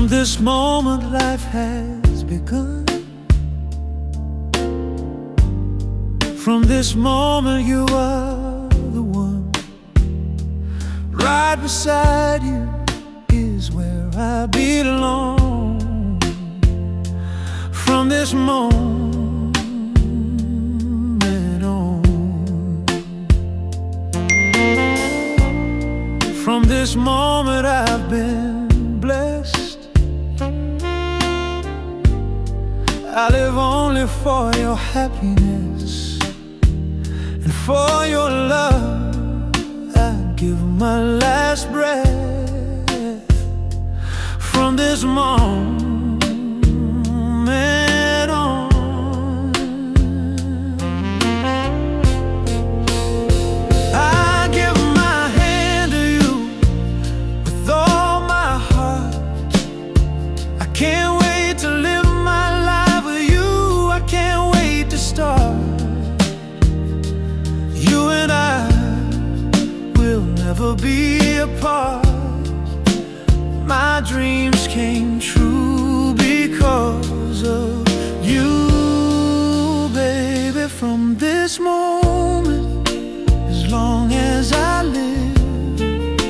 From this moment life has begun. From this moment you are the one. Right beside you is where I belong. From this moment on. From this moment I've been blessed. I live only for your happiness and for your love. I'd give my last breath. From this moment on, I give my hand to you with all my heart. I can't wait to live my life with you. I can't wait to start. You and I will never be apart. My dreams came true because of you, baby. From this moment, as long as I live,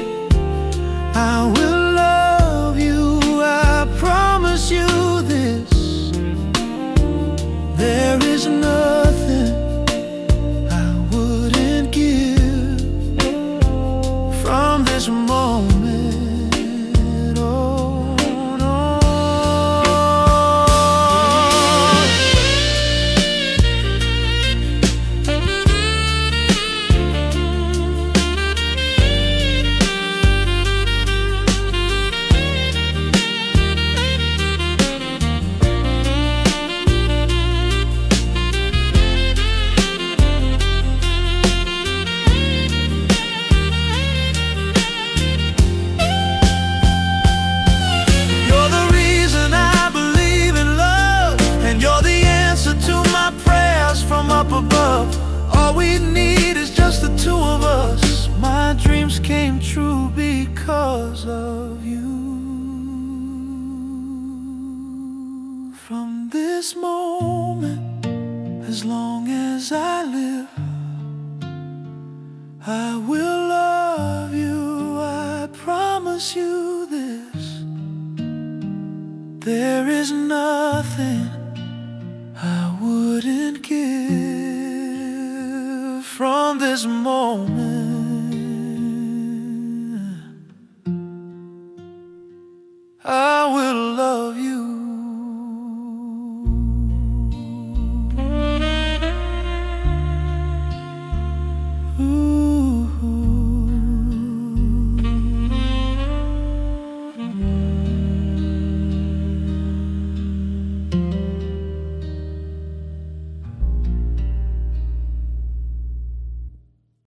I will love you. I promise you this. There is nothing I wouldn't give. From this moment up above. All we need is just the two of us. My dreams came true because of you. From this moment, as long as I live, I will love you. I promise you this. There is nothing I wouldn't give. From this moment